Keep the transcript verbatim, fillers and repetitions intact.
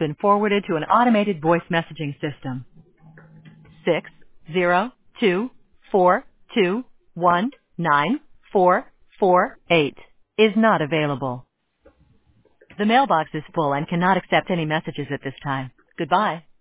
been forwarded to an automated voice messaging system. Six zero two four two one nine four four eight is not available. The mailbox is full and cannot accept any messages at this time. Goodbye.